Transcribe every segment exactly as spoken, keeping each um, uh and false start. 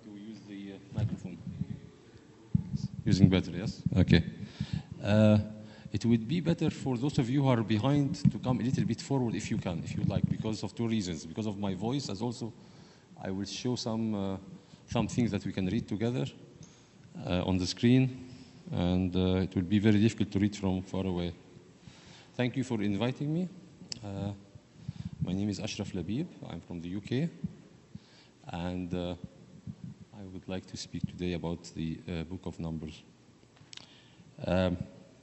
to use the uh, microphone. Using better, yes? Okay. Uh, it would be better for those of you who are behind to come a little bit forward if you can, if you like, because of two reasons. Because of my voice, as also I will show some, uh, some things that we can read together uh, on the screen, and uh, it will be very difficult to read from far away. Thank you for inviting me. Uh, my name is Ashraf Labib. I'm from the U K, and uh, I would like to speak today about the uh, Book of Numbers. Um,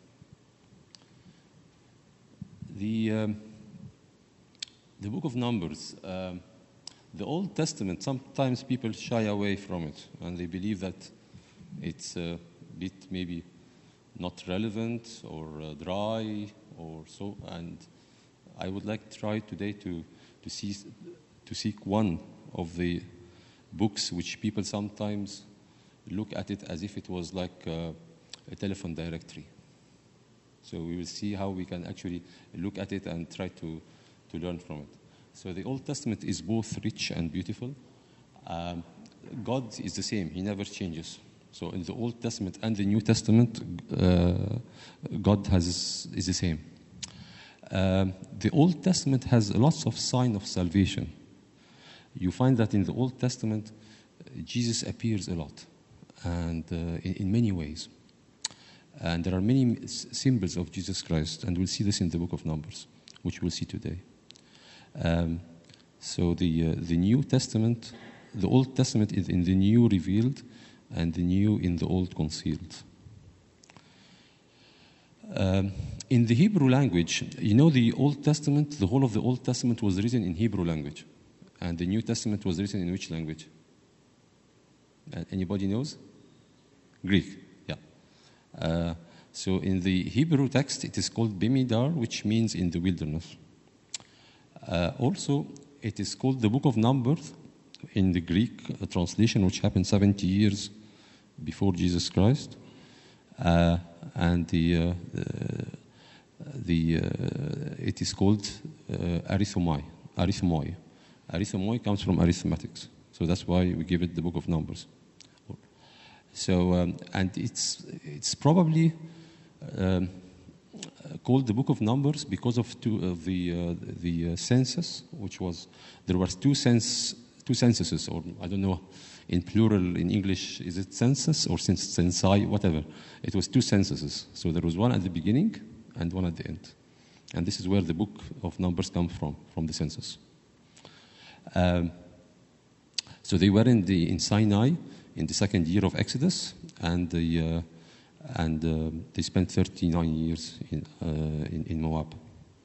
the, um, the Book of Numbers, um, the Old Testament, sometimes people shy away from it, and they believe that it's a bit maybe not relevant or uh, dry or so, and I would like to try today to, to, see, to seek one of the books which people sometimes look at it as if it was like uh, a telephone directory. So we will see how we can actually look at it and try to, to learn from it. So the Old Testament is both rich and beautiful. Um, God is the same. He never changes. So in the Old Testament and the New Testament, uh, God has, is the same. Um, the Old Testament has lots of signs of salvation. You find that in the Old Testament, Jesus appears a lot, and uh, in, in many ways. And there are many symbols of Jesus Christ, and we'll see this in the Book of Numbers, which we'll see today. Um, so the uh, the New Testament, the Old Testament is in the New revealed, and the New in the Old concealed. Um, in the Hebrew language, you know, the Old Testament, the whole of the Old Testament was written in Hebrew language. And the New Testament was written in which language? Uh, anybody knows? Greek, yeah. Uh, so in the Hebrew text, it is called Bimidar, which means in the wilderness. Uh, also, it is called the Book of Numbers in the Greek uh, translation, which happened seventy years before Jesus Christ. Uh, and the, uh, the, the uh, it is called uh, arithmoi, arithmoi. Arithmoi comes from arithmetics, so that's why we give it the Book of Numbers. So, um, and it's it's probably um, called the Book of Numbers because of two of the uh, the uh, census, which was there were two cens two censuses, or I don't know, in plural in English, is it census or censi, whatever. It was two censuses. So there was one at the beginning and one at the end, and this is where the Book of Numbers comes from, from the census. Um, so they were in the in Sinai in the second year of Exodus, and the, uh, and uh, they spent thirty-nine years in, uh, in in Moab.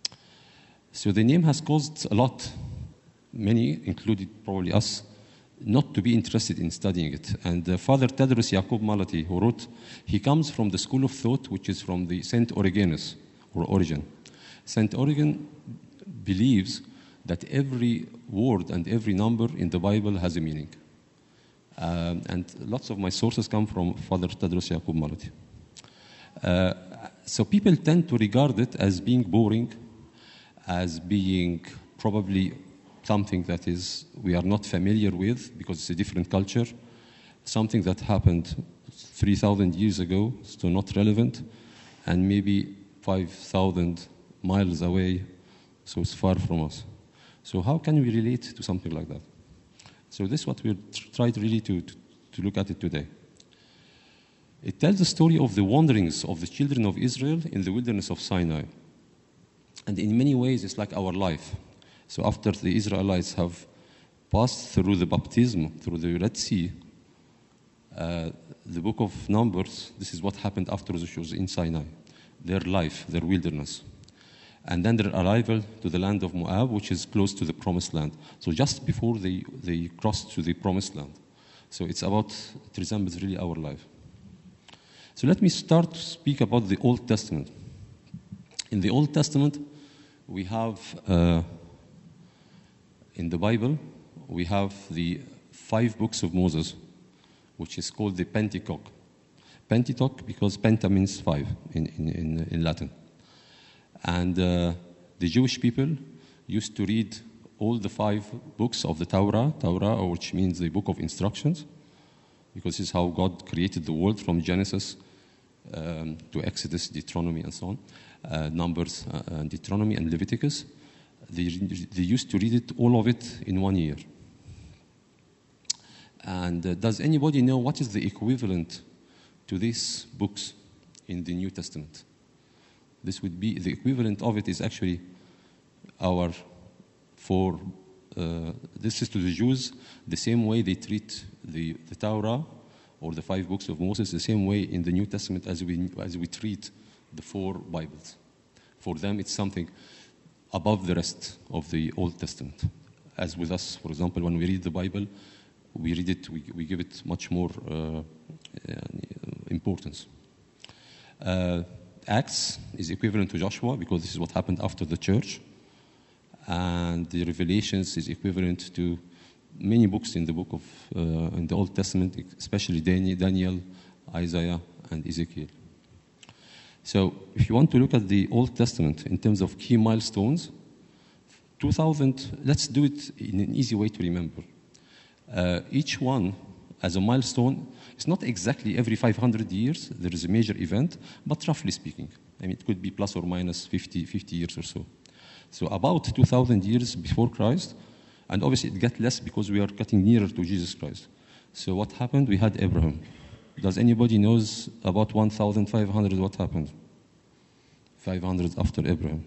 So the name has caused a lot, many, including probably us, not to be interested in studying it. And uh, Father Tedros Yacob Malati, who wrote, he comes from the school of thought which is from the Saint Origenus or Origen. Saint Origen believes that every word and every number in the Bible has a meaning. Um, and lots of my sources come from Father Tedros Yacob Malati. Uh, so people tend to regard it as being boring, as being probably something that is we are not familiar with because it's a different culture, something that happened three thousand years ago, so not relevant, and maybe five thousand miles away, so it's far from us. So how can we relate to something like that? So this is what we'll try really to, to, to look at it today. It tells the story of the wanderings of the children of Israel in the wilderness of Sinai. And in many ways, it's like our life. So after the Israelites have passed through the baptism, through the Red Sea, uh, the book of Numbers, this is what happened after the shows in Sinai, their life, their wilderness. And then their arrival to the land of Moab, which is close to the Promised Land. So just before they, they crossed to the Promised Land. So it's about, it resembles really our life. So let me start to speak about the Old Testament. In the Old Testament, we have, uh, in the Bible, we have the five books of Moses, which is called the Pentateuch. Pentateuch because penta means five in, in, in, in Latin. And uh, the Jewish people used to read all the five books of the Torah, Torah, which means the book of instructions, because this is how God created the world from Genesis um, to Exodus, Deuteronomy, and so on, uh, Numbers, uh, and Deuteronomy, and Leviticus. They, they used to read it, all of it, in one year. And uh, does anybody know what is the equivalent to these books in the New Testament? This would be, the equivalent of it is actually our, for, uh, this is to the Jews, the same way they treat the, the Torah or the five books of Moses, the same way in the New Testament as we, as we treat the four Bibles. For them, it's something above the rest of the Old Testament. As with us, for example, when we read the Bible, we read it, we, we give it much more uh, importance. Uh, Acts is equivalent to Joshua because this is what happened after the church. And the Revelations is equivalent to many books in the book of, uh, in the Old Testament, especially Daniel, Isaiah, and Ezekiel. So if you want to look at the Old Testament in terms of key milestones, two thousand, let's do it in an easy way to remember. Uh, each one as a milestone, it's not exactly every five hundred years there is a major event, but roughly speaking. I mean, it could be plus or minus fifty, fifty years or so. So about two thousand years before Christ, and obviously it gets less because we are getting nearer to Jesus Christ. So what happened? We had Abraham. Does anybody knows about one thousand five hundred what happened? five hundred after Abraham.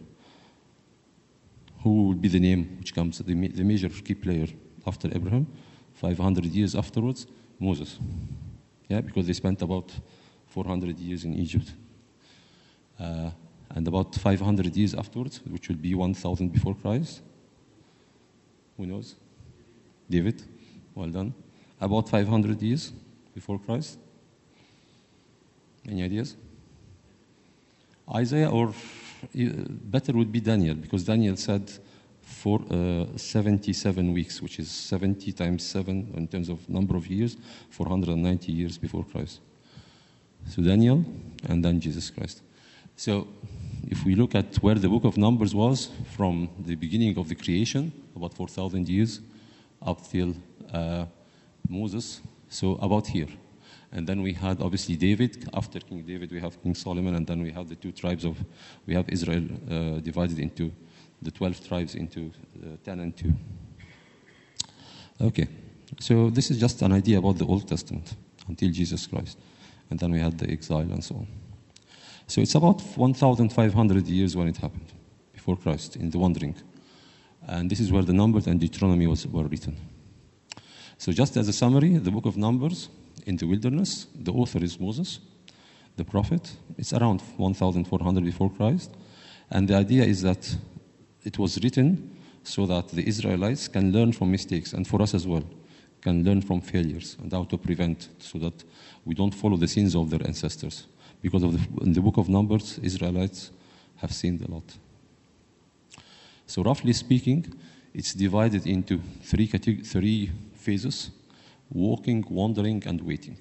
Who would be the name which comes, the, the major key player after Abraham? five hundred years afterwards, Moses. Yeah, because they spent about four hundred years in Egypt. Uh, and about five hundred years afterwards, which will be one thousand before Christ. Who knows? David. Well done. About five hundred years before Christ. Any ideas? Isaiah, or better would be Daniel, because Daniel said for uh, seventy-seven weeks, which is seventy times seven in terms of number of years, four hundred ninety years before Christ. So Daniel, and then Jesus Christ. So if we look at where the book of Numbers was from the beginning of the creation, about four thousand years, up till uh, Moses, so about here. And then we had, obviously, David. After King David, we have King Solomon, and then we have the two tribes of, we have Israel uh, divided into the twelve tribes into uh, ten and two. Okay, so this is just an idea about the Old Testament until Jesus Christ. And then we had the exile and so on. So it's about one thousand five hundred years when it happened, before Christ, in the wandering. And this is where the Numbers and Deuteronomy was, were written. So just as a summary, the book of Numbers, in the wilderness, the author is Moses, the prophet. It's around one thousand four hundred before Christ. And the idea is that it was written so that the Israelites can learn from mistakes, and for us as well, can learn from failures and how to prevent, so that we don't follow the sins of their ancestors. Because of the, in the book of Numbers, Israelites have sinned a lot. So roughly speaking, it's divided into three, categ- three phases: walking, wandering, and waiting.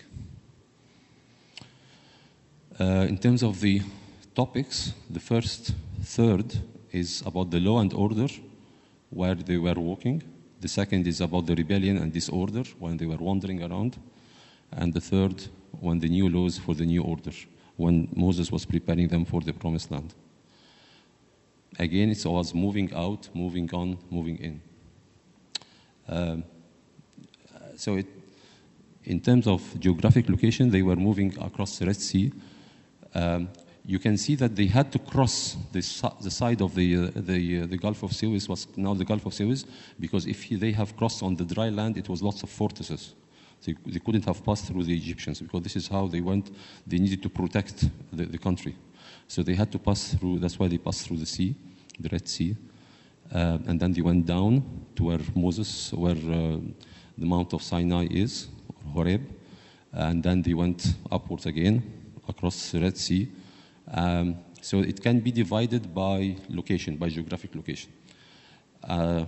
Uh, in terms of the topics, the first third is about the law and order, where they were walking. The second is about the rebellion and disorder, when they were wandering around. And the third, when the new laws for the new order, when Moses was preparing them for the promised land. Again, it was moving out, moving on, moving in. Um, so it, in terms of geographic location, they were moving across the Red Sea. Um, you can see that they had to cross the, the side of the, uh, the, uh, the Gulf of Suez, was now the Gulf of Suez, because if he, they have crossed on the dry land, it was lots of fortresses. They, they couldn't have passed through the Egyptians, because this is how they went. They needed to protect the, the country. So they had to pass through, that's why they passed through the sea, the Red Sea. Uh, and then they went down to where Moses, where uh, the Mount of Sinai is, or Horeb. And then they went upwards again, across the Red Sea. Um, so it can be divided by location, by geographic location. Uh,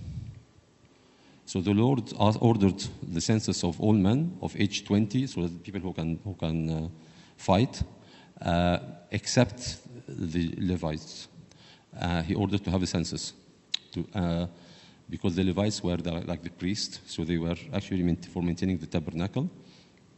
so the Lord ordered the census of all men of age twenty, so that people who can who can uh, fight, uh, except the Levites. Uh, he ordered to have a census, to, uh, because the Levites were the, like the priests, so they were actually meant for maintaining the tabernacle.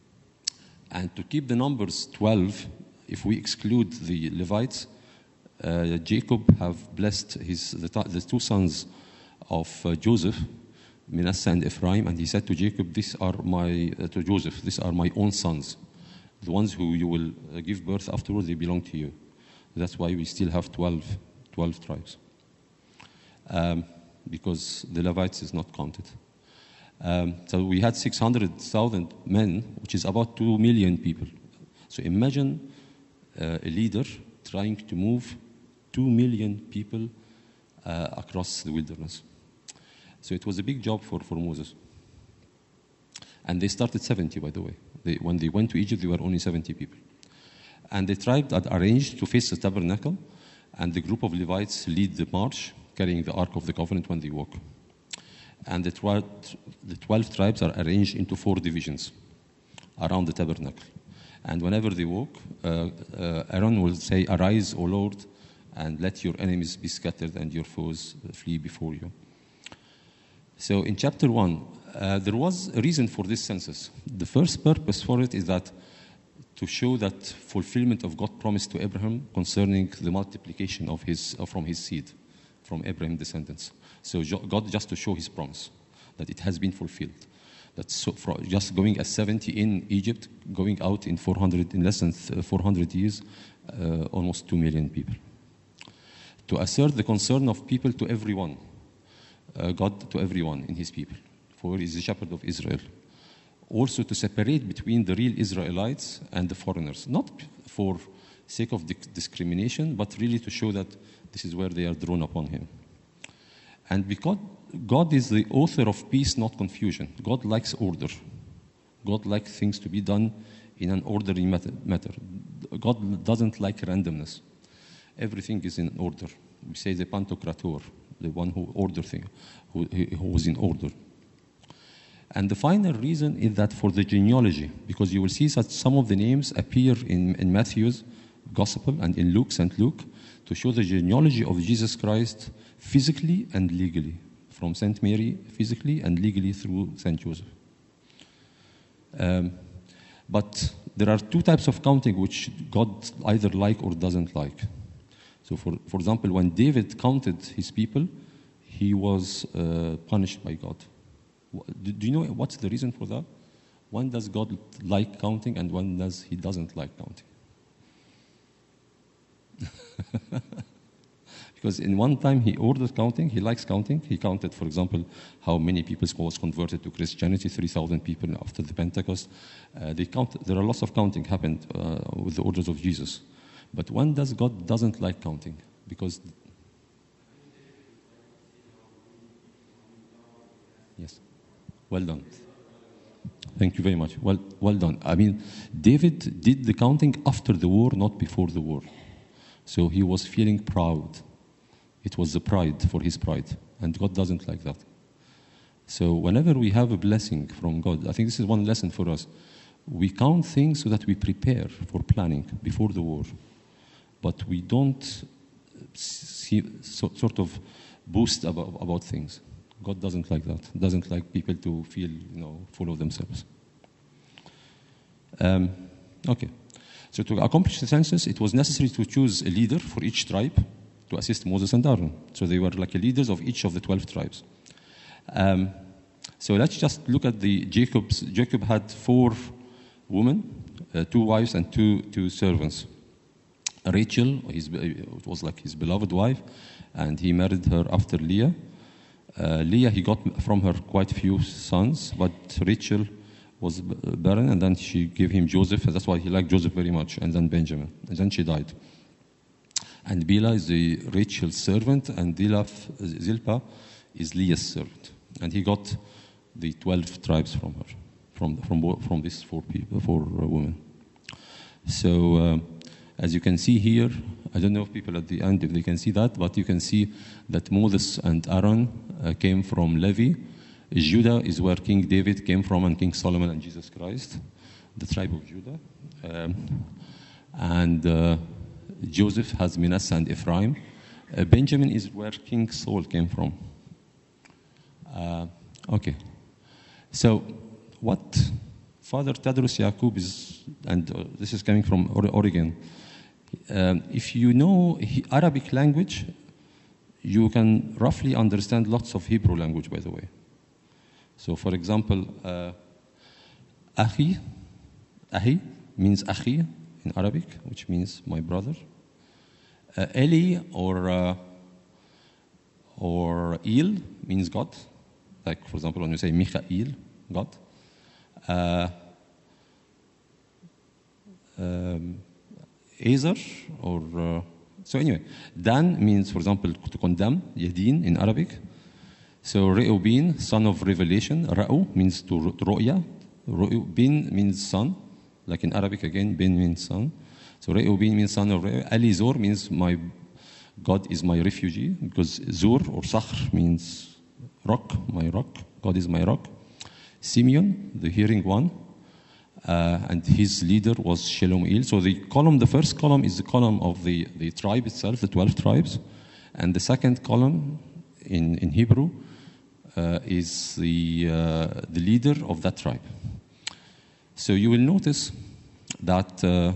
And to keep the numbers twelve, if we exclude the Levites, uh, Jacob have blessed his, the, the two sons of uh, Joseph, Manasseh and Ephraim, and he said to Jacob, these are my, uh, to Joseph, these are my own sons. The ones who you will uh, give birth afterwards, they belong to you. That's why we still have twelve, twelve tribes. Um, because the Levites is not counted. Um, so we had six hundred thousand men, which is about two million people. So imagine uh, a leader trying to move two million people uh, across the wilderness. So it was a big job for, for Moses. And they started seventy, by the way. They, when they went to Egypt, they were only seventy people. And the tribe had arranged to face the tabernacle, and the group of Levites lead the march, carrying the Ark of the Covenant when they walk. And the twelve, the twelve tribes are arranged into four divisions around the tabernacle. And whenever they walk, uh, uh, Aaron will say, "Arise, O Lord, and let your enemies be scattered and your foes flee before you." So in chapter one, uh, there was a reason for this census. The first purpose for it is that to show that fulfillment of God's promise to Abraham concerning the multiplication of his, uh, from his seed, from Abraham's descendants. So God just to show his promise, that it has been fulfilled. That so for just going at seventy in Egypt, going out in four hundred, in less than four hundred years, uh, almost two million people. To assert the concern of people to everyone, uh, God to everyone in his people, for he is the shepherd of Israel. Also to separate between the real Israelites and the foreigners, not for sake of discrimination, but really to show that this is where they are drawn upon him. And because God is the author of peace, not confusion. God likes order. God likes things to be done in an orderly matter. God doesn't like randomness. Everything is in order. We say the Pantocrator, the one who ordered things, who, who was in order. And the final reason is that for the genealogy, because you will see that some of the names appear in, in Matthew's Gospel and in Luke, Saint Luke, to show the genealogy of Jesus Christ physically and legally, from Saint Mary physically and legally through Saint Joseph. Um, but there are two types of counting which God either like or doesn't like. So for, for example, when David counted his people, he was uh, punished by God. Do you know what's the reason for that? When does God like counting and when does he doesn't like counting? Because in one time he ordered counting, he likes counting. He counted, for example, how many people was converted to Christianity, three thousand people after the Pentecost. Uh, they count, there are lots of counting happened uh, with the orders of Jesus. But when does God doesn't like counting? Because, yes, well done. Thank you very much. Well, well done. I mean, David did the counting after the war, not before the war. So he was feeling proud. It was the pride for his pride. And God doesn't like that. So whenever we have a blessing from God, I think this is one lesson for us. We count things so that we prepare for planning before the war. But we don't see, so, sort of boast about, about things. God doesn't like that. Doesn't like people to feel, you know, full of themselves. Um, okay. So to accomplish the census, it was necessary to choose a leader for each tribe to assist Moses and Aaron. So they were like leaders of each of the twelve tribes. Um, so let's just look at the Jacob's. Jacob had four women, uh, two wives and two, two servants. Rachel, his, it was like his beloved wife, and he married her after Leah. Uh, Leah, he got from her quite a few sons, but Rachel was barren, and then she gave him Joseph, and that's why he liked Joseph very much, and then Benjamin, and then she died. And Bilhah is the Rachel's servant, and Zilpah is Leah's servant. And he got the twelve tribes from her, from from from these four people, four women. So, uh, as you can see here, I don't know if people at the end if they can see that, but you can see that Moses and Aaron uh, came from Levi. Judah is where King David came from, and King Solomon and Jesus Christ, the tribe of Judah. Um, and uh, Joseph has Manasseh and Ephraim. Uh, Benjamin is where King Saul came from. Uh, okay. So what Father Tadros Yaqub is and uh, this is coming from or- Oregon. Um, if you know he- Arabic language, you can roughly understand lots of Hebrew language, by the way. So, for example, uh, Ahi, Ahi means Ahi in Arabic, which means my brother. Uh, Eli or uh, or Il means God. Like, for example, when you say Michael, God. Uh, um, Ezer or uh, so anyway, Dan means, for example, to condemn, Yadin in Arabic. So Re'ubin, son of revelation. Ra'u means to ru'ya. Bin means son, like in Arabic again, bin means son. So Re'ubin means son of Re'u. Ali Zur means my God is my refugee, because Zur or Sakhr means rock, my rock. God is my rock. Simeon, the hearing one. Uh, and his leader was Shelomiel. So the column, the first column is the column of the, the tribe itself, the twelve tribes. And the second column in, in Hebrew uh, is the, uh, the leader of that tribe. So you will notice that uh,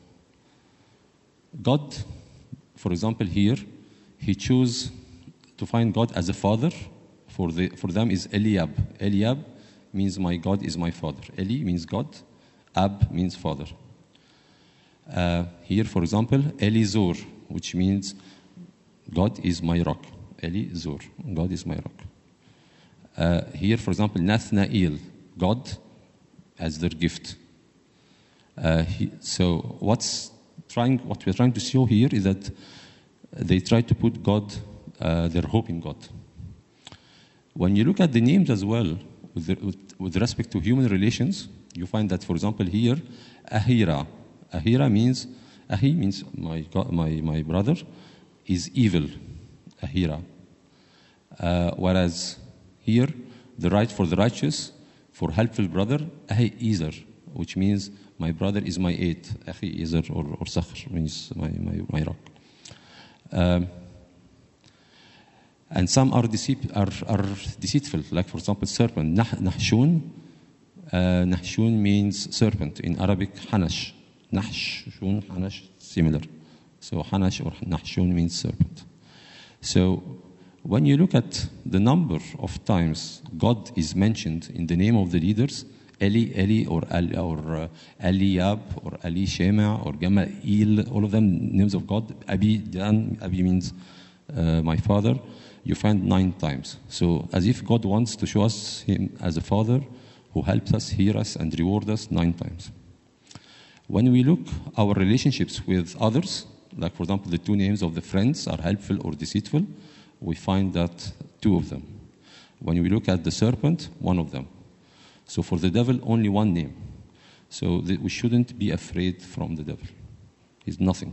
God, for example, here, he chose to find God as a father. For, the, for them is Eliab. Eliab means my God is my father. Eli means God. Ab means father. Uh, here, for example, Elizur, which means God is my rock. Elizur, God is my rock. Uh, here, for example, Nathnael, God as their gift. Uh, he, so what's trying, what we're trying to show here is that they try to put God, uh, their hope in God. When you look at the names as well, with, the, with, with respect to human relations, you find that, for example, here, Ahira. Ahira means, Ahi means my, God, my, my brother, is evil. Ahira. Uh, whereas here, the right for the righteous, for helpful brother, Ahi Ezer, which means my brother is my aid. Ahi Ezer or, or Sakhr means my, my, my rock. Um, and some are, deceit, are, are deceitful, like, for example, serpent. Nah, Nahshun. Uh, Nahshun means serpent. In Arabic, Hanash. Nahshun, Hanash, similar. So Hanash or Nahshun means serpent. So when you look at the number of times God is mentioned in the name of the leaders, Eli, Eli, or Ali, or uh, Eliab, or Ali Shema, or Gama'il, all of them names of God. Abi, Dan, Abi means uh, my father. You find nine times. So as if God wants to show us him as a father who helps us, hear us, and reward us nine times. When we look our relationships with others, like, for example, the two names of the friends are helpful or deceitful, we find that two of them. When we look at the serpent, one of them. So for the devil, only one name. So that we shouldn't be afraid from the devil. He's nothing.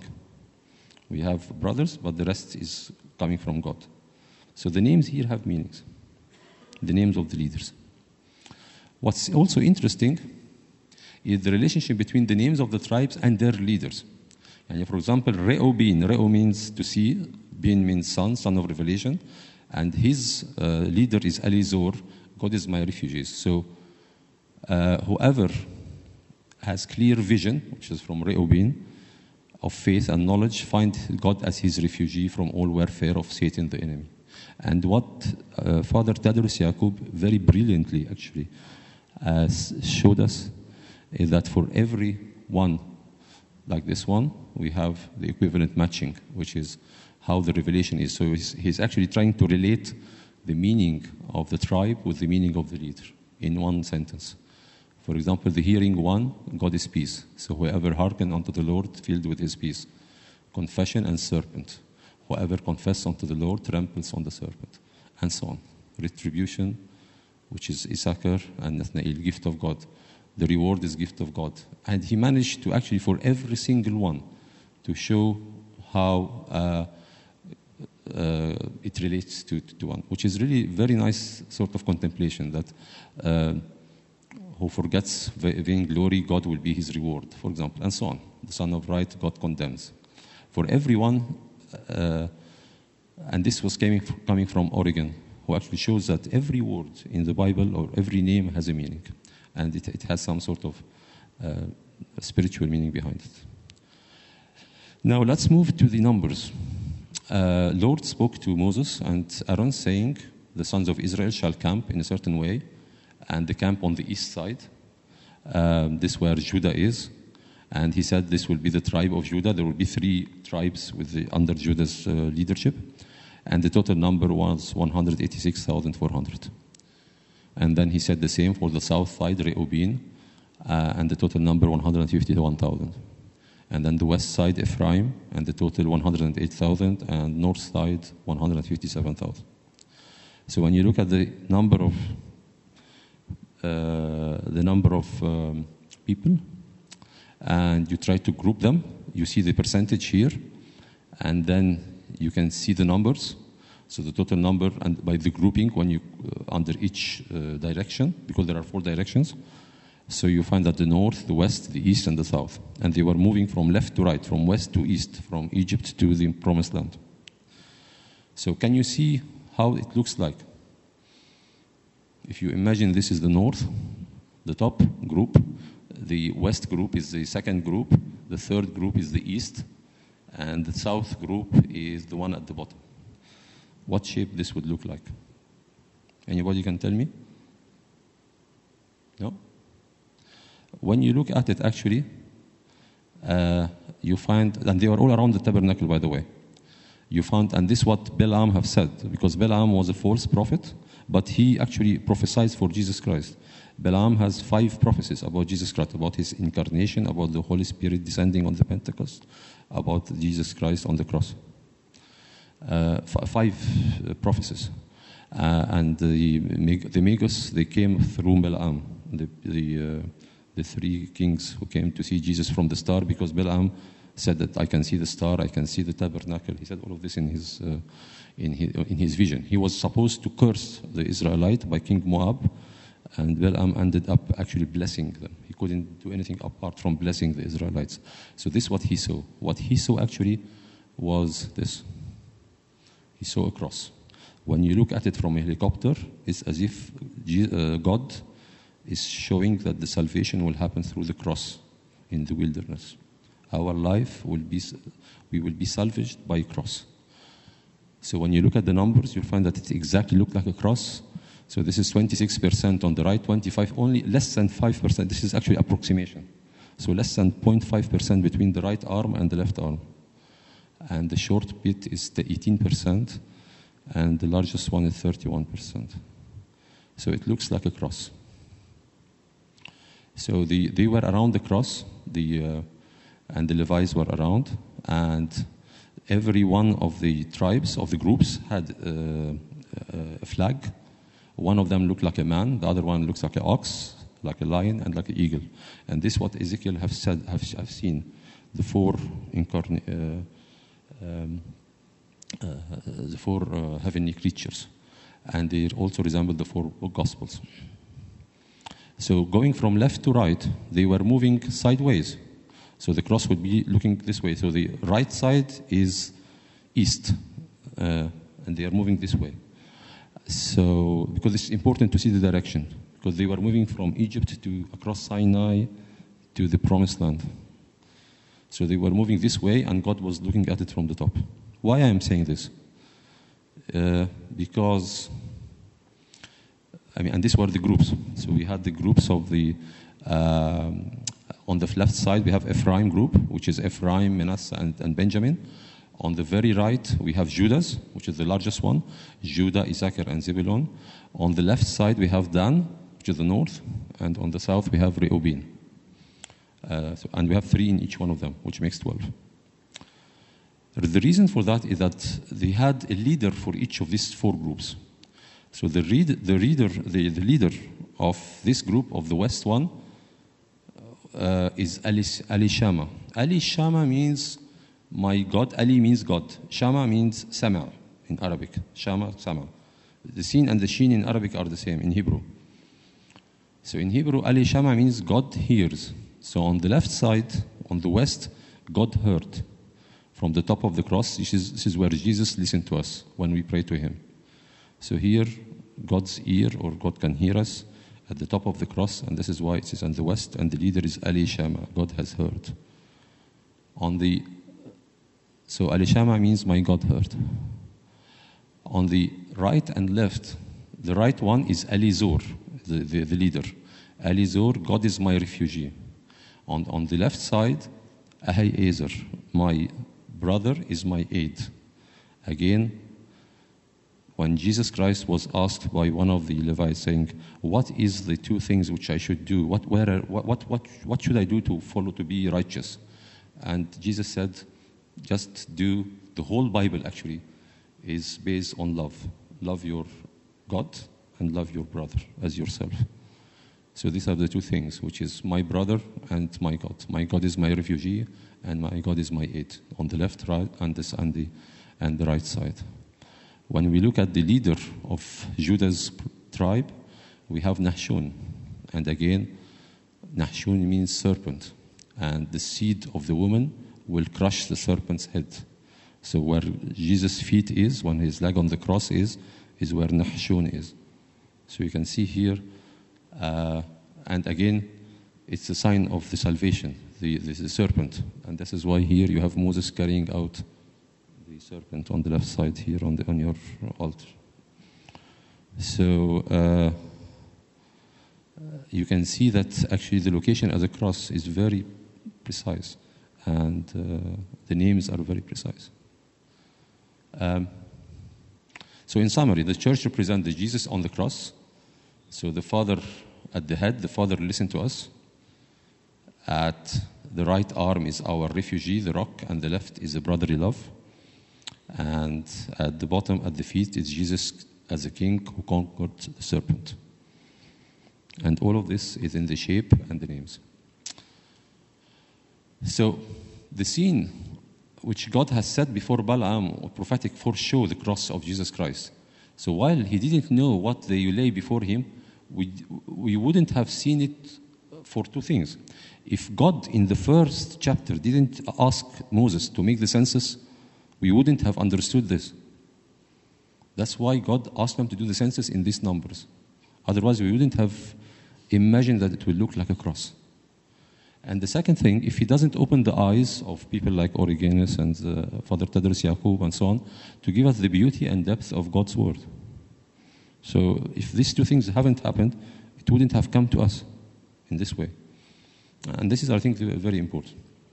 We have brothers, but the rest is coming from God. So the names here have meanings. The names of the leaders. What's also interesting is the relationship between the names of the tribes and their leaders. And for example, Re'ubin. Re'u means to see. Bin means son, son of revelation. And his uh, leader is Elizur. God is my refugees. So uh, whoever has clear vision, which is from Re'ubin, of faith and knowledge, find God as his refugee from all warfare of Satan, the enemy. And what uh, Father Tadros Yaqub very brilliantly actually uh, showed us is that for every one like this one, we have the equivalent matching, which is how the revelation is. So he's, he's actually trying to relate the meaning of the tribe with the meaning of the leader in one sentence. For example, the hearing one, God is peace. So whoever hearken unto the Lord, filled with his peace. Confession and serpent. Whoever confesses unto the Lord, tramples on the serpent. And so on. Retribution, which is Issachar, and Nathanael, gift of God. The reward is gift of God. And he managed to actually, for every single one, to show how uh, uh, it relates to, to one, which is really very nice sort of contemplation that uh, who forgets vain glory, God will be his reward, for example, and so on. The son of right, God condemns. For everyone, uh, and this was coming, coming from Oregon, who actually shows that every word in the Bible or every name has a meaning. And it, it has some sort of uh, spiritual meaning behind it. Now let's move to the numbers. Uh, Lord spoke to Moses and Aaron, saying, the sons of Israel shall camp in a certain way, and they camp on the east side. Um, this where Judah is. And he said this will be the tribe of Judah. There will be three tribes with the, under Judah's uh, leadership. And the total number was one hundred eighty-six thousand four hundred. And then he said the same for the south side, Reuben, uh, and the total number one hundred fifty-one thousand. And then the west side, Ephraim, and the total one hundred eight thousand, and north side, one hundred fifty-seven thousand. So when you look at the number of uh, the number of um, people, and you try to group them, you see the percentage here, and then you can see the numbers. So the total number, and by the grouping, when you uh, under each uh, direction, because there are four directions, so you find that the north, the west, the east, and the south, and they were moving from left to right, from west to east, from Egypt to the Promised Land. So can you see how it looks like? If you imagine this is the north, the top group, the west group is the second group, the third group is the east, and the south group is the one at the bottom. What shape this would look like? Anybody can tell me? No? When you look at it, actually, uh, you find, and they were all around the tabernacle, by the way. You found, and this is what Balaam have said, because Balaam was a false prophet, but he actually prophesied for Jesus Christ. Balaam has five prophecies about Jesus Christ, about his incarnation, about the Holy Spirit descending on the Pentecost, about Jesus Christ on the cross. Uh, f- five uh, prophecies. Uh, and the, the Magus, they came through Balaam, the, the, uh, the three kings who came to see Jesus from the star, because Balaam said that I can see the star, I can see the tabernacle. He said all of this in his, uh, in his, in his vision. He was supposed to curse the Israelite by King Moab, and Balaam ended up actually blessing them. He couldn't do anything apart from blessing the Israelites. So this is what he saw. What he saw actually was this. He saw a cross. When you look at it from a helicopter, it's as if God is showing that the salvation will happen through the cross in the wilderness. Our life will be, we will be salvaged by a cross. So when you look at the numbers, you'll find that it exactly looks like a cross. So this is twenty-six percent on the right, twenty-five, only less than five percent. This is actually approximation. So less than zero point five percent between the right arm and the left arm. And the short bit is the eighteen percent, and the largest one is thirty-one percent. So it looks like a cross. So the, they were around the cross, the, uh, and the Levites were around, and every one of the tribes, of the groups, had uh, a flag. One of them looked like a man, the other one looks like an ox, like a lion, and like an eagle. And this is what Ezekiel have said, have, have seen, the four incarnate. Uh, Um, uh, the four uh, heavenly creatures, and they also resemble the four Gospels. So going from left to right, they were moving sideways. So the cross would be looking this way. So the right side is east, uh, and they are moving this way. So because it's important to see the direction, because they were moving from Egypt to across Sinai to the Promised Land. So they were moving this way, and God was looking at it from the top. Why I am saying this? Uh, because, I mean, and these were the groups. So we had the groups of the, um, on the left side, we have Ephraim group, which is Ephraim, Manasseh, and, and Benjamin. On the very right, we have Judah's, which is the largest one, Judah, Issachar, and Zebulun. On the left side, we have Dan, which is the north, and on the south, we have Reuben. Uh, so, and we have three in each one of them, which makes twelve. The reason for that is that they had a leader for each of these four groups. So the, read, the, reader, the, the leader of this group, of the west one, uh, is Ali, Ali Shama. Ali Shama means my God. Ali means God. Shama means Sama in Arabic. Shama, Sama. The sin and the sheen in Arabic are the same in Hebrew. So in Hebrew, Ali Shama means God hears. So on the left side, on the west, God heard. From the top of the cross, this is, this is where Jesus listened to us when we pray to him. So here, God's ear, or God can hear us, at the top of the cross, and this is why it is on the west, and the leader is Ali Shama, God has heard. On the so Ali Shama means my God heard. On the right and left, the right one is Ali Zur, the, the, the leader. Ali Zur, God is my refugee. On, on the left side, Ahiezer, my brother is my aid. Again, when Jesus Christ was asked by one of the Levites saying, what is the two things which I should do? What, where are, what, what, what, what should I do to follow, to be righteous? And Jesus said, just do, the whole Bible actually is based on love. Love your God and love your brother as yourself. So these are the two things, which is my brother and my God. My God is my refugee, and my God is my aid, on the left, right, and, this, and, the, and the right side. When we look at the leader of Judah's tribe, we have Nahshon. And again, Nahshon means serpent. And the seed of the woman will crush the serpent's head. So where Jesus' feet is, when his leg on the cross is, is where Nahshon is. So you can see here, uh, and again, it's a sign of the salvation, the, the, the serpent. And this is why here you have Moses carrying out the serpent on the left side here on, the, on your altar. So uh, you can see that actually the location of the cross is very precise, and uh, the names are very precise. Um, so in summary, the church represents Jesus on the cross. So the Father at the head, the Father listened to us. At the right arm is our refugee, the rock, and the left is the brotherly love. And at the bottom, at the feet, is Jesus as a king who conquered the serpent. And all of this is in the shape and the names. So the scene which God has set before Balaam, or prophetic, foreshow the cross of Jesus Christ. So while he didn't know what they lay before him, we, we wouldn't have seen it for two things. If God in the first chapter didn't ask Moses to make the census, we wouldn't have understood this. That's why God asked them to do the census in these numbers. Otherwise, we wouldn't have imagined that it will look like a cross. And the second thing, if he doesn't open the eyes of people like Origenes and uh, Father Tadros Yacoub and so on, to give us the beauty and depth of God's word. So if these two things haven't happened, it wouldn't have come to us in this way. And this is, I think, very important.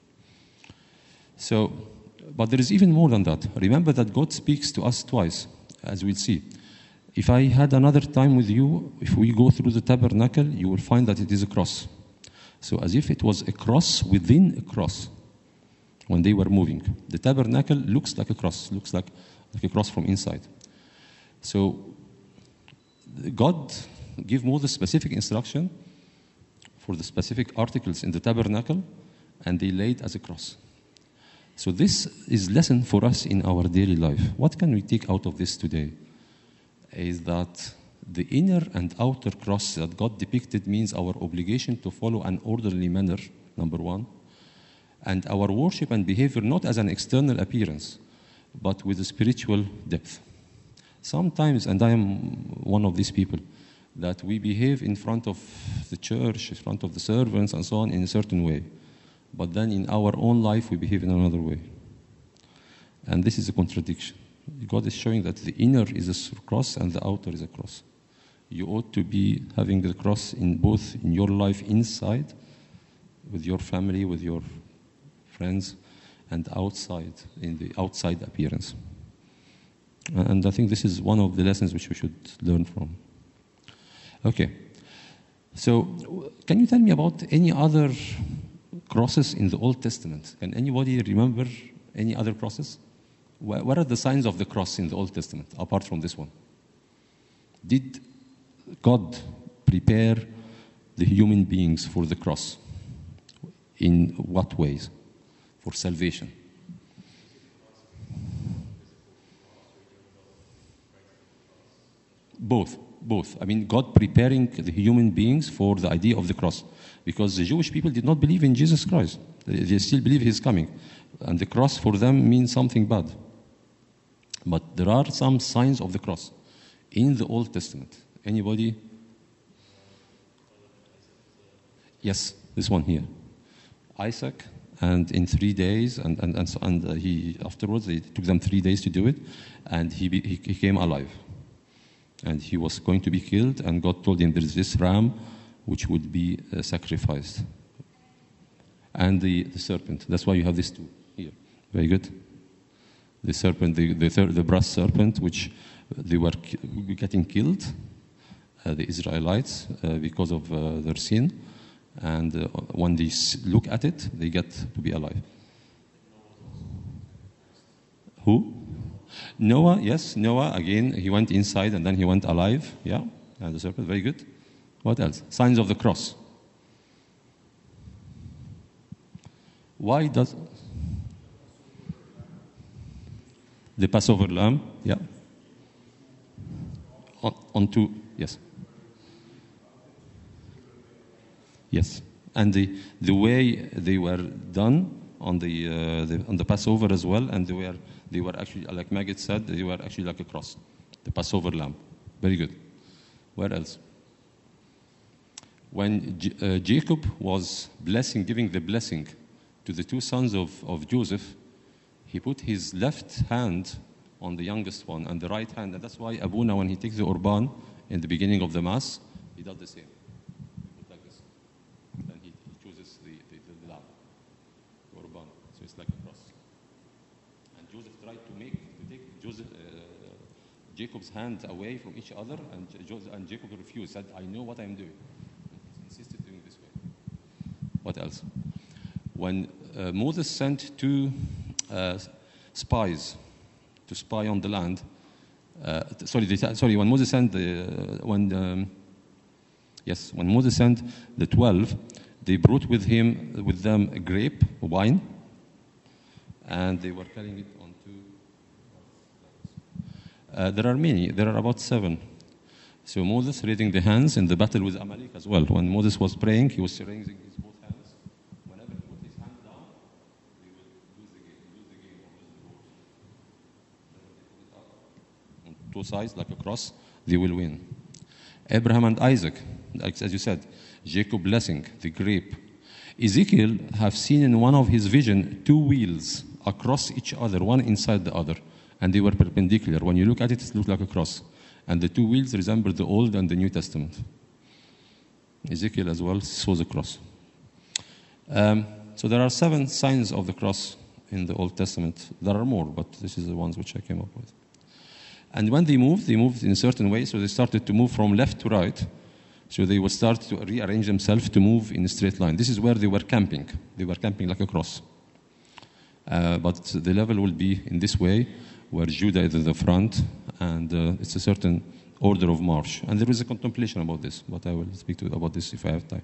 So, but there is even more than that. Remember that God speaks to us twice, as we'll see. If I had another time with you, if we go through the tabernacle, you will find that it is a cross. So as if it was a cross within a cross when they were moving. The tabernacle looks like a cross, looks like, like a cross from inside. So God gave Moses specific instruction for the specific articles in the tabernacle, and they laid as a cross. So this is lesson for us in our daily life. What can we take out of this today? Is that the inner and outer cross that God depicted means our obligation to follow an orderly manner, number one, and our worship and behavior not as an external appearance, but with a spiritual depth. Sometimes, and I am one of these people, that we behave in front of the church, in front of the servants and so on in a certain way, but then in our own life we behave in another way. And this is a contradiction. God is showing that the inner is a cross and the outer is a cross. You ought to be having the cross in both in your life inside, with your family, with your friends, and outside, in the outside appearance. And I think this is one of the lessons which we should learn from. Okay. So, can you tell me about any other crosses in the Old Testament? Can anybody remember any other crosses? What are the signs of the cross in the Old Testament, apart from this one? Did God prepare the human beings for the cross? In what ways? For salvation. Both, both. I mean, God preparing the human beings for the idea of the cross. Because the Jewish people did not believe in Jesus Christ. They still believe He's coming. And the cross for them means something bad. But there are some signs of the cross in the Old Testament. Anybody? Yes, this one here. Isaac, and in three days, and, and, and, so, and uh, he, afterwards, it took them three days to do it, and he, be, he, he came alive. And he was going to be killed, and God told him there is this ram which would be uh, sacrificed. And the, the serpent. That's why you have these two here. Very good. The serpent, the, the, third, the brass serpent, which they were ki- getting killed, uh, the Israelites, uh, because of uh, their sin. And uh, when they look at it, they get to be alive. Who? Noah, yes, Noah, again, he went inside and then he went alive. Yeah, and the serpent, very good. What else? Signs of the cross. Why does the Passover lamb, yeah, on, on two, yes. Yes, and the, the way they were done on the, uh, the on the Passover as well, and they were they were actually, like Magid said, they were actually like a cross, the Passover lamb. Very good. Where else? When J- uh, Jacob was blessing, giving the blessing to the two sons of, of Joseph, he put his left hand on the youngest one and the right hand, and that's why Abuna, when he takes the Urban in the beginning of the Mass, he does the same. It's like a cross. And Joseph tried to make to take Joseph, uh, Jacob's hand away from each other, and, Joseph, and Jacob refused. Said, "I know what I'm doing." He insisted doing this way. What else? When uh, Moses sent two uh, spies to spy on the land. Uh, sorry, they, sorry. When Moses sent the uh, when um, yes, when Moses sent the twelve, they brought with him with them a grape, wine. And they were carrying it on two. Uh, there are many. There are about seven. So Moses raising the hands in the battle with Amalek as well. When Moses was praying, he was raising his both hands. Whenever he put his hand down, they would lose the game, lose the game, or lose the boat. Whenever they put it up on two sides like a cross, they will win. Abraham and Isaac, like, as you said, Jacob blessing the grape. Ezekiel have seen in one of his vision two wheels across each other, one inside the other, and they were perpendicular. When you look at it, it looked like a cross. And the two wheels resemble the Old and the New Testament. Ezekiel as well saw the cross. Um, so there are seven signs of the cross in the Old Testament. There are more, but this is the ones which I came up with. And when they moved, they moved in a certain way, so they started to move from left to right. So they would start to rearrange themselves to move in a straight line. This is where they were camping. They were camping like a cross. Uh, but the level will be in this way, where Judah is in the front, and uh, it's a certain order of march. And there is a contemplation about this, but I will speak to you about this if I have time.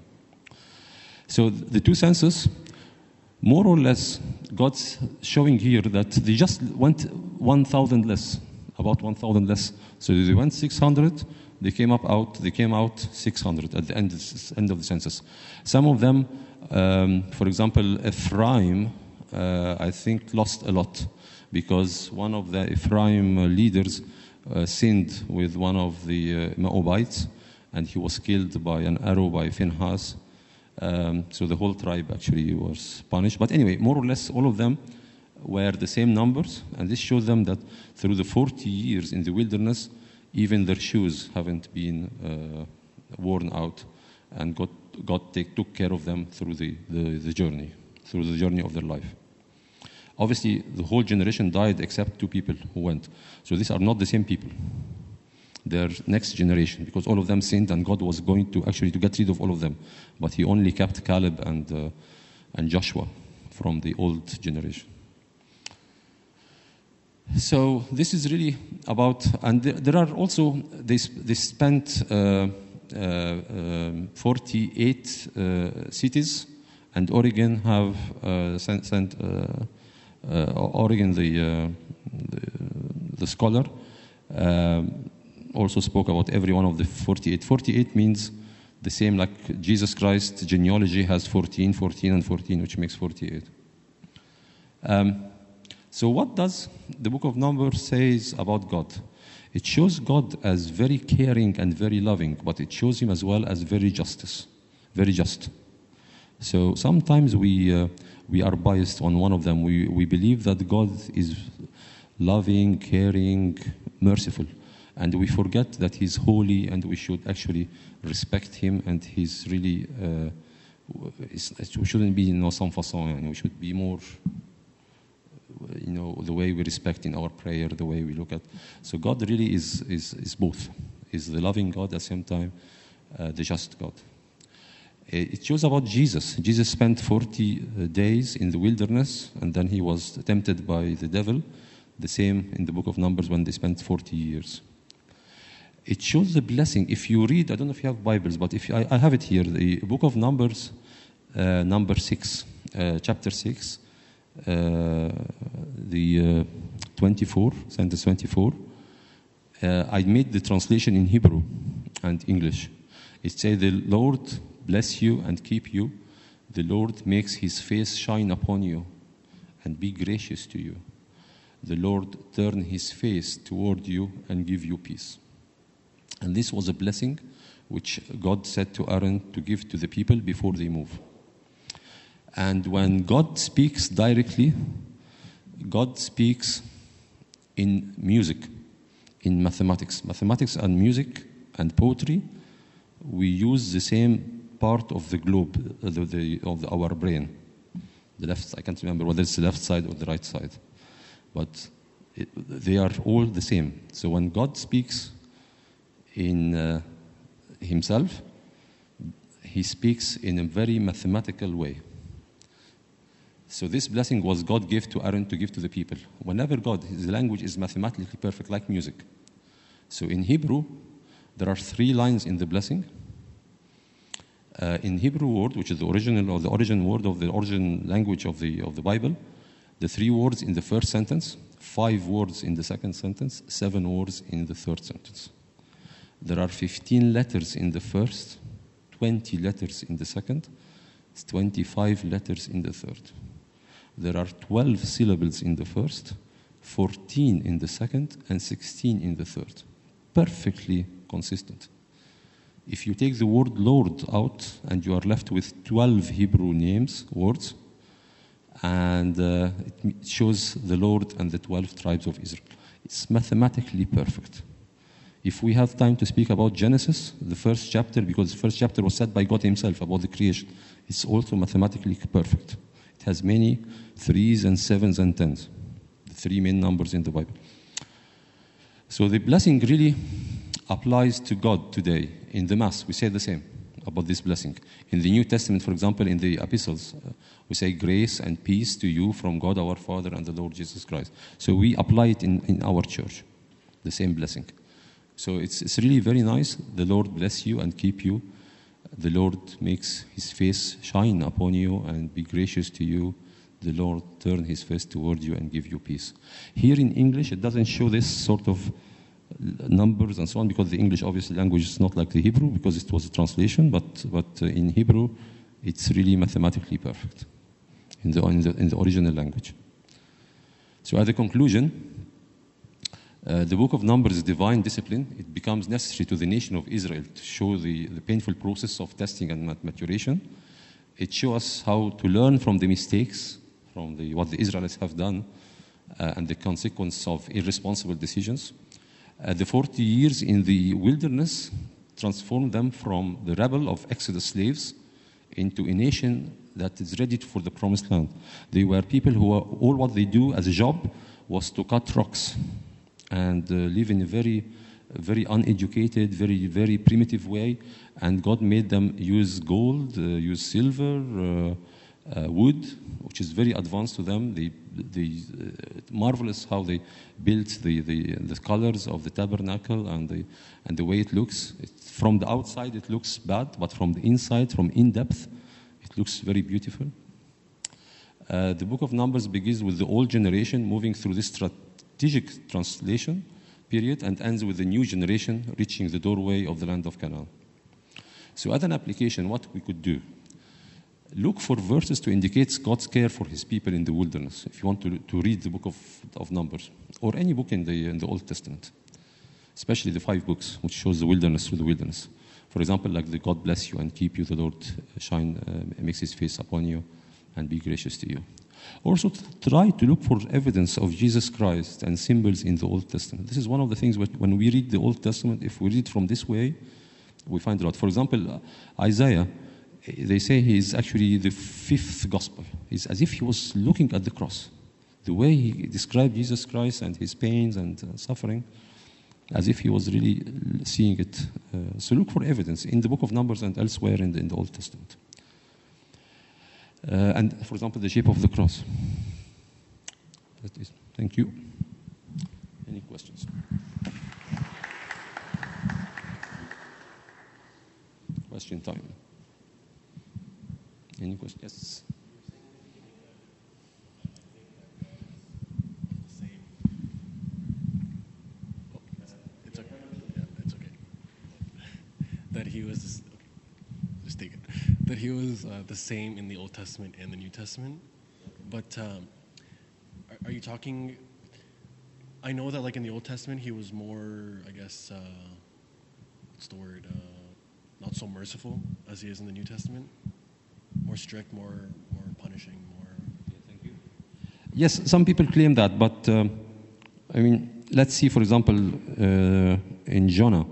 So the two senses, more or less, God's showing here that they just went one thousand less, about one thousand less. So they went six hundred. They came up out. They came out six hundred at the end, end of the census. Some of them, um, for example, Ephraim, uh, I think lost a lot because one of the Ephraim uh, leaders uh, sinned with one of the uh, Moabites, and he was killed by an arrow by Phinehas. Um, so the whole tribe actually was punished. But anyway, more or less, all of them were the same numbers, and this shows them that through the forty years in the wilderness, even their shoes haven't been uh, worn out, and God, God take, took care of them through the, the, the journey, through the journey of their life. Obviously, the whole generation died except two people who went. So these are not the same people. They're next generation, because all of them sinned, and God was going to actually to get rid of all of them. But he only kept Caleb and, uh, and Joshua from the old generation. So this is really about, and there, there are also, they, they spent uh, uh, uh, forty-eight uh, cities, and Oregon have uh, sent, sent uh, uh, Oregon, the, uh, the, the scholar, um, also spoke about every one of the forty-eight. forty-eight means the same like Jesus Christ genealogy has fourteen, fourteen, and fourteen, which makes forty-eight. Um, so what does the book of Numbers says about God? It shows God as very caring and very loving, but it shows him as well as very justice, very just. So sometimes we, uh, we are biased on one of them. We, we believe that God is loving, caring, merciful. And we forget that He's holy and we should actually respect Him, and He's really, uh, it's, we shouldn't be, you know, sans façon, and we should be more, you know, the way we respect in our prayer, the way we look at. So God really is, is, is both. He's the loving God at the same time, uh, the just God. It shows about Jesus. Jesus spent forty days in the wilderness, and then He was tempted by the devil. The same in the book of Numbers when they spent forty years. It shows the blessing. If you read, I don't know if you have Bibles, but if you, I, I have it here, the book of Numbers, uh, number six, uh, chapter six, uh, the uh, twenty-four, sentence twenty-four. Uh, I made the translation in Hebrew and English. It says, "The Lord bless you and keep you. The Lord makes His face shine upon you and be gracious to you. The Lord turn His face toward you and give you peace." And this was a blessing which God said to Aaron to give to the people before they move. And when God speaks directly, God speaks in music, in mathematics. Mathematics and music and poetry, we use the same part of the globe, uh, the, the, of the, our brain. The left, I can't remember whether it's the left side or the right side. But it, they are all the same. So when God speaks in uh, Himself, He speaks in a very mathematical way. So this blessing was God gave to Aaron to give to the people. Whenever God, His language is mathematically perfect, like music. So in Hebrew, there are three lines in the blessing. Uh, in Hebrew word, which is the original or the origin word of the origin language of the of the Bible, the three words in the first sentence, five words in the second sentence, seven words in the third sentence. There are fifteen letters in the first, twenty letters in the second, twenty-five letters in the third. There are twelve syllables in the first, fourteen in the second, and sixteen in the third. Perfectly consistent. If you take the word Lord out, and you are left with twelve Hebrew names, words, and uh, it shows the Lord and the twelve tribes of Israel. It's mathematically perfect. If we have time to speak about Genesis, the first chapter, because the first chapter was said by God Himself about the creation, it's also mathematically perfect. It has many threes and sevens and tens, the three main numbers in the Bible. So the blessing really applies to God today. In the Mass, we say the same about this blessing. In the New Testament, for example, in the epistles, uh, we say grace and peace to you from God our Father and the Lord Jesus Christ. So we apply it in, in our church, the same blessing. So it's, it's really very nice. The Lord bless you and keep you. The Lord makes His face shine upon you and be gracious to you. The Lord turn His face toward you and give you peace. Here in English, it doesn't show this sort of numbers and so on, because the English, obviously, language is not like the Hebrew, because it was a translation, but, but uh, in Hebrew, it's really mathematically perfect in the, in the, in the original language. So at the conclusion, Uh, the book of Numbers is divine discipline. It becomes necessary to the nation of Israel to show the, the painful process of testing and maturation. It shows us how to learn from the mistakes, from the, what the Israelites have done, uh, and the consequence of irresponsible decisions. Uh, the forty years in the wilderness transformed them from the rebel of Exodus slaves into a nation that is ready for the promised land. They were people who are, all what they do as a job was to cut rocks and uh, live in a very, very uneducated, very, very primitive way. And God made them use gold, uh, use silver, uh, uh, wood, which is very advanced to them. They, they uh, marvelous how they built the, the, the colors of the tabernacle and the, and the way it looks. It, from the outside, it looks bad, but from the inside, from in-depth, it looks very beautiful. Uh, the book of Numbers begins with the old generation moving through this strategic translation period and ends with the new generation reaching the doorway of the land of Canaan. So as an application, what we could do, look for verses to indicate God's care for His people in the wilderness, if you want to, to read the book of, of Numbers, or any book in the, in the Old Testament, especially the five books, which shows the wilderness through the wilderness. For example, like the God bless you and keep you, the Lord shine, uh, makes his face upon you and be gracious to you. Also, t- try to look for evidence of Jesus Christ and symbols in the Old Testament. This is one of the things that when we read the Old Testament, if we read from this way, we find a lot. For example, uh, Isaiah, they say he is actually the fifth gospel. It's as if he was looking at the cross. The way he described Jesus Christ and his pains and uh, suffering, as if he was really seeing it. Uh, so look for evidence in the book of Numbers and elsewhere in the, in the Old Testament. Uh, and, for example, the shape of the cross. That is, thank you. Any questions? Question time. Any questions? Yes. It's okay. Yeah, it's okay. That he was, okay, just take it. That he was uh, the same in the Old Testament and the New Testament. But um, are, are you talking? I know that like in the Old Testament he was more, I guess, uh, what's the word? Uh, not so merciful as he is in the New Testament. More strict, more more punishing, more. Yeah, thank you. Yes, some people claim that, but um, I mean, let's see, for example, uh, in Jonah,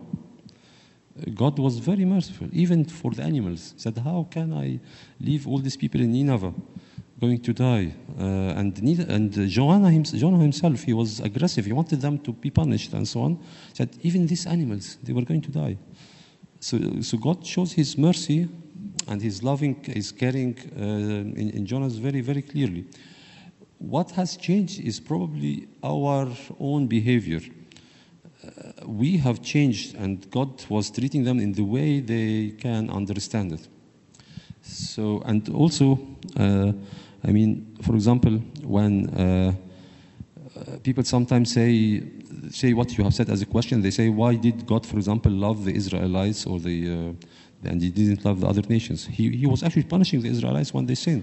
God was very merciful, even for the animals. He said, "How can I leave all these people in Nineveh going to die?" Uh, and and Jonah, hims- Jonah himself, he was aggressive. He wanted them to be punished and so on. He said, even these animals, they were going to die. So, so God shows His mercy and His loving, His caring uh, in, in Jonah very, very clearly. What has changed is probably our own behavior. Uh, we have changed, and God was treating them in the way they can understand it. So, and also, uh, I mean, for example, when uh, uh, people sometimes say, say what you have said as a question, they say, why did God, for example, love the Israelites or the, uh, and He didn't love the other nations? He, he was actually punishing the Israelites when they sinned.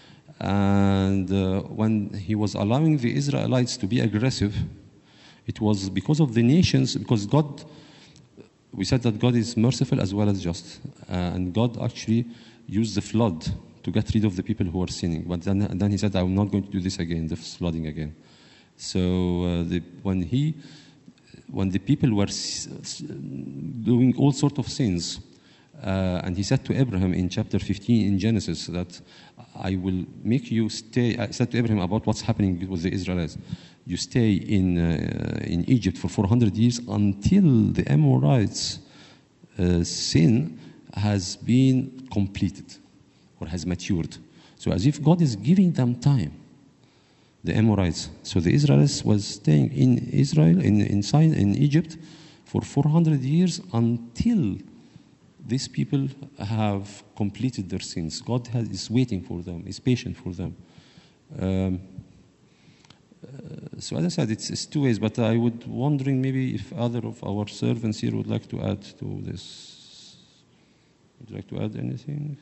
And uh, when He was allowing the Israelites to be aggressive, it was because of the nations, because God, we said that God is merciful as well as just. Uh, and God actually used the flood to get rid of the people who are sinning. But then, then He said, I'm not going to do this again, the flooding again. So uh, the, when he, when the people were s- s- doing all sorts of sins, uh, and He said to Abraham in chapter fifteen in Genesis that I will make you stay. I said to Abraham about what's happening with the Israelites. You stay in uh, in Egypt for four hundred years until the Amorites' uh, sin has been completed or has matured. So as if God is giving them time. The Amorites. So the Israelites was staying in Israel, in in, Sin- in Egypt, for four hundred years until these people have completed their sins. God has, is waiting for them, is patient for them. Um, uh, so as I said, it's, it's two ways, but I would wondering maybe if other of our servants here would like to add to this. Would you like to add anything?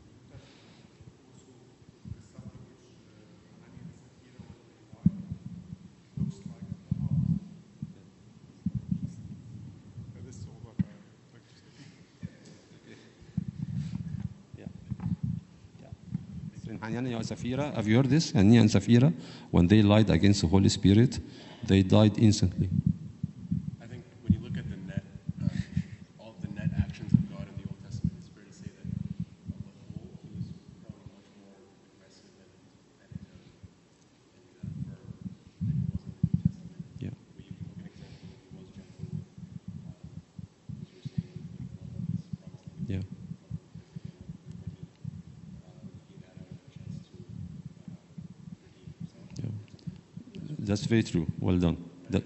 Hananiah and Sapphira, have you heard this? Hananiah and Sapphira, when they lied against the Holy Spirit, they died instantly. I think when you look at the net, uh, all the net actions of God in the Old Testament, it's fair to say that on the whole, He was probably much more aggressive and, and, uh, and uh, firm than He was in the New Testament. Yeah. Where you can look at an example when He was gentle with, um, as you were saying, with, with one of His promised Yeah. Yeah. That's very true. Well done. That,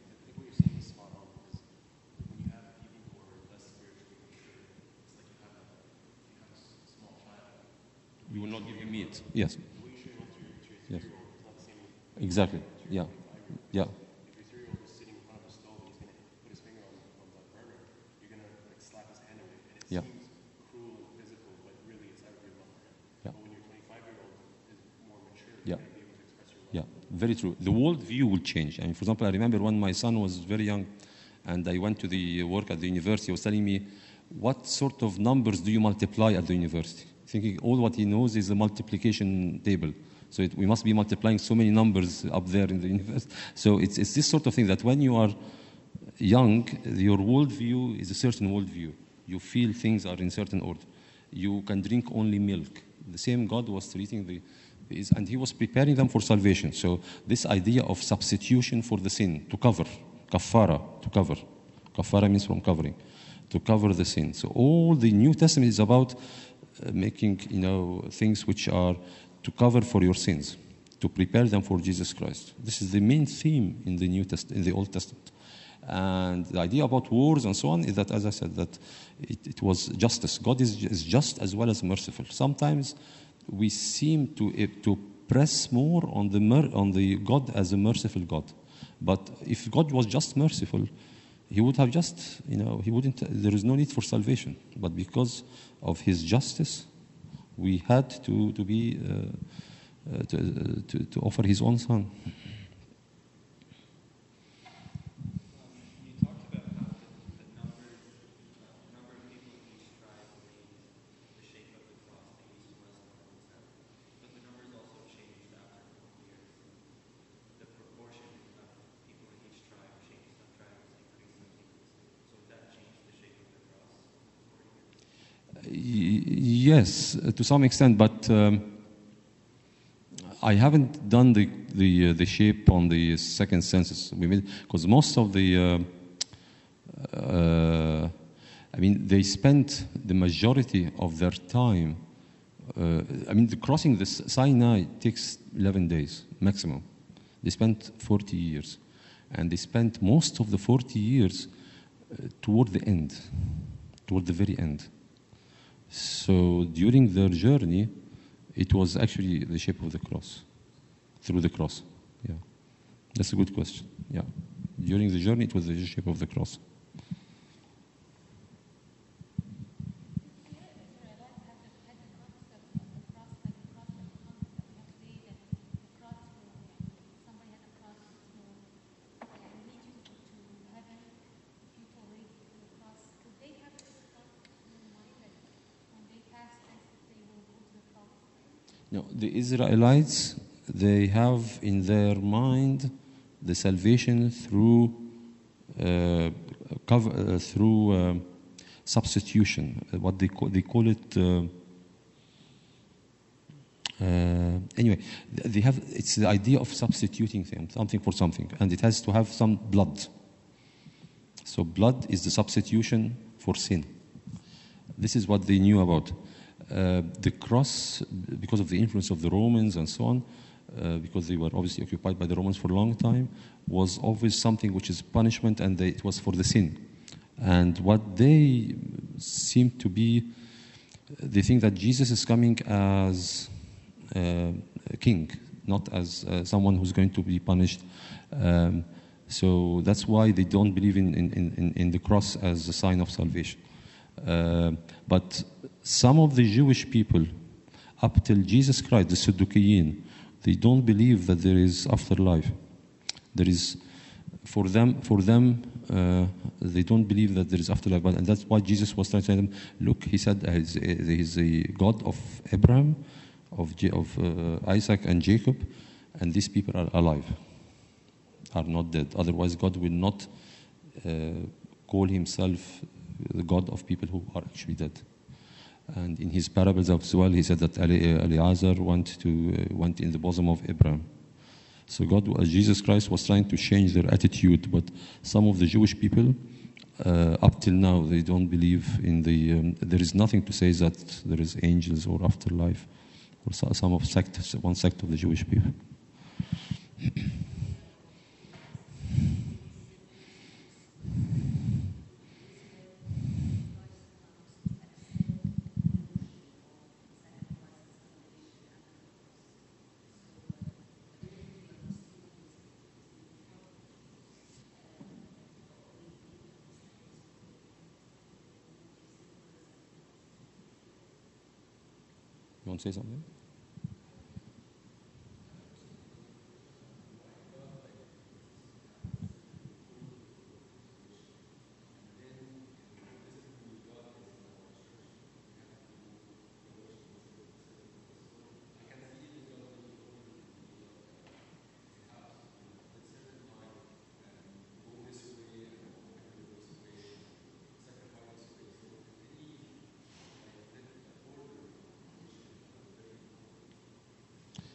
you will not give him meat. Yes. Yes. Exactly. Yeah. Yeah. If your three-year-old is sitting in front of the stove and he's going to put his finger on, on the burner, you're going to like slap his hand away. And it Yeah. seems cruel and physical, but really it's out of your love for him. Yeah. But when your twenty-five-year-old is more mature, Yeah. you're going to be able to express your love. Yeah, very true. The world view will change. I mean, for example, I remember when my son was very young and I went to the work at the university, he was telling me, what sort of numbers do you multiply at the university? Thinking all what he knows is a multiplication table. So it, we must be multiplying so many numbers up there in the universe. So it's, it's this sort of thing that when you are young, your worldview is a certain worldview. You feel things are in certain order. You can drink only milk. The same God was treating the, and he was preparing them for salvation. So this idea of substitution for the sin, to cover, kafara, to cover. Kafara means from covering, to cover the sin. So all the New Testament is about uh, making, you know, things which are to cover for your sins, to prepare them for Jesus Christ. This is the main theme in the New Test, in the Old Testament. And the idea about wars and so on is that, as I said, that it, it was justice. God is, is just as well as merciful. Sometimes we seem to uh, to press more on the mer- on the God as a merciful God. But if God was just merciful, he would have just, you know, he wouldn't. There is no need for salvation. But because of his justice, we had to to be uh, uh, to, to to offer his own son. Yes, to some extent, but um, I haven't done the the, uh, the shape on the second census. We made because most of the, uh, uh, I mean, they spent the majority of their time. Uh, I mean, the crossing the Sinai takes eleven days maximum. They spent forty years, and they spent most of the forty years uh, toward the end, toward the very end. So during their journey, it was actually the shape of the cross, through the cross. Yeah, that's a good question. Yeah, during the journey, it was the shape of the cross. No, the Israelites, they have in their mind the salvation through uh, cover, uh, through uh, substitution. Uh, what they call, they call it. Uh, uh, anyway, they have. It's the idea of substituting them, something for something, and it has to have some blood. So blood is the substitution for sin. This is what they knew about. Uh, the cross, because of the influence of the Romans and so on, uh, because they were obviously occupied by the Romans for a long time, was always something which is punishment, and they, it was for the sin. And what they seem to be, they think that Jesus is coming as uh, a king, not as uh, someone who's going to be punished. Um, so that's why they don't believe in, in, in, in the cross as a sign of salvation. Uh, but some of the Jewish people, up till Jesus Christ, the Sadducean, they don't believe that there is afterlife. There is, for them, for them, uh, they don't believe that there is afterlife, and that's why Jesus was trying to tell them. Look, he said, uh, he's, he's the God of Abraham, of J- of uh, Isaac and Jacob, and these people are alive, are not dead. Otherwise, God will not uh, call himself the God of people who are actually dead. And in his parables as well, he said that Eli- Eliezer went to uh, went in the bosom of Abraham. So God, uh, Jesus Christ, was trying to change their attitude, but some of the Jewish people, uh, up till now, they don't believe in the. Um, there is nothing to say that there is angels or afterlife, or so, some of sect, one sect of the Jewish people. You want to say something?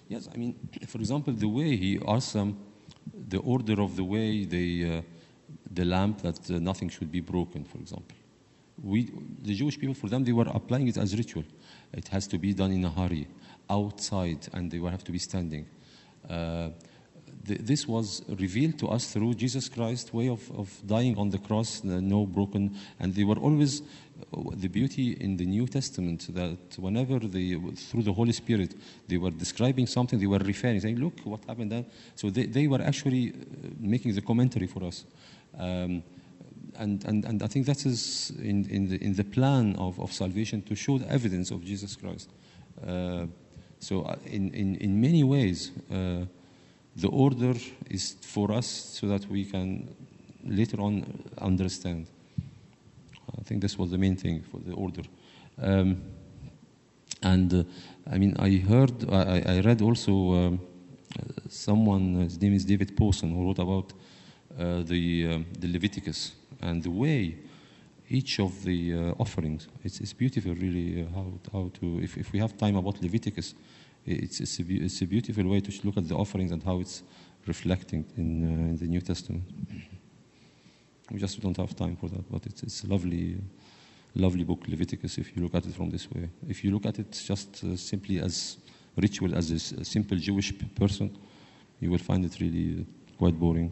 Yes, I mean, for example, the way he asked them, the order of the way they, uh, the lamp, that uh, nothing should be broken, for example. We, the Jewish people, for them, they were applying it as ritual. It has to be done in a hurry, outside, and they will have to be standing. Uh, th- this was revealed to us through Jesus Christ's way of, of dying on the cross, uh, no broken, and they were always, uh, the beauty in the New Testament, that whenever they, through the Holy Spirit, they were describing something, they were referring, saying, look, what happened then? So they, they were actually uh, making the commentary for us. Um, And, and, and I think that is in, in, the, in the plan of, of salvation, to show the evidence of Jesus Christ. Uh, so uh, in, in, in many ways, uh, the order is for us so that we can later on understand. I think this was the main thing for the order. Um, and uh, I mean, I heard, I, I read also um, someone, his name is David Pawson, who wrote about uh, the, um, the Leviticus. And the way each of the uh, offerings, it's, it's beautiful really uh, how, how to, if, if we have time about Leviticus, it's, it's, a, it's a beautiful way to look at the offerings and how it's reflecting in, uh, in the New Testament. We just don't have time for that, but it's, it's a lovely, lovely book, Leviticus, if you look at it from this way. If you look at it just uh, simply as ritual, as a, a simple Jewish p- person, you will find it really quite boring.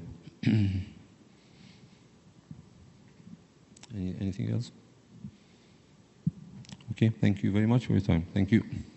Any, anything else? Okay, thank you very much for your time. Thank you.